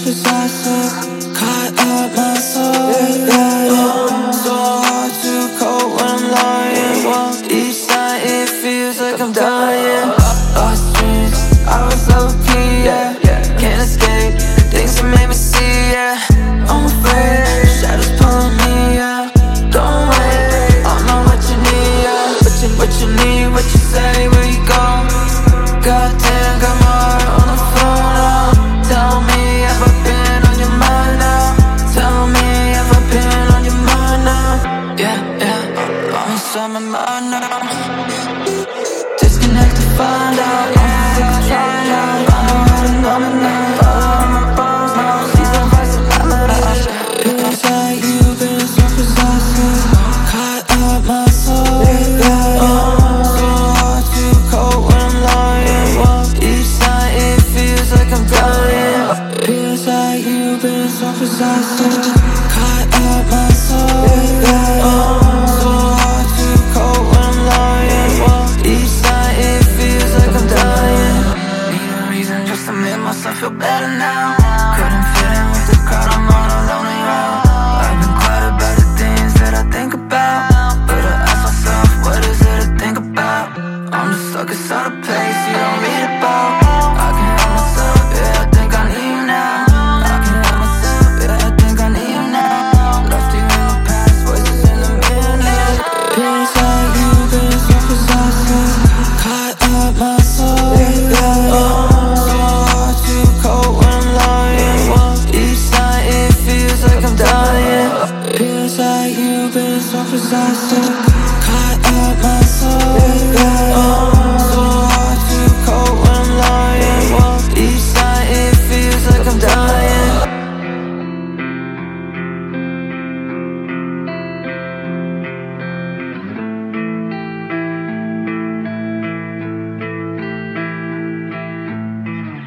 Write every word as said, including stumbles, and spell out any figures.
possessive, caught up my soul. Yeah, yeah. So hard to cope when I'm lying. Each night it feels like I'm dying. Lost dreams, I was low key, yeah. Can't escape things that made me see, yeah. I'm afraid, shadows pulling me, yeah. Don't wait, I'm not what you need, yeah. What you, what you need, what you say, where you go. Goddamn, got my heart on the phone now. Tell me, have I been on your mind now? Tell me, have I been on your mind now? Yeah, yeah, I'm inside my mind now. Disconnect to find out, I'm sick of trying out. I know how to numb it now. Follow my bones now, she's the vice of my life. Feels like you've been so possessive, caught up my soul. Yeah, yeah. So hard to cope when I'm lying. Each night it feels like I'm dying. Feels like you've been so possessive, caught up my soul. Yeah, yeah. So hard to cope when I'm lying. Each night it feels like I'm dying. Need a reason just to make myself feel better now. Couldn't fit in with the crowd, I'm on a lonely route. I've been quiet about the things that I think about, but I ask myself, what is it to think about? I'm just stuck inside a place you don't read about. I can't help myself, yeah, I think I need you now. I can't help myself, yeah, I think I need you now. Left you in the past, voices in the minute. Feels like you've been so possessive, caught up my soul. Yeah, yeah. So hard to cope when I'm lying. Each night it feels like I'm dying. Feels like you've been so possessive.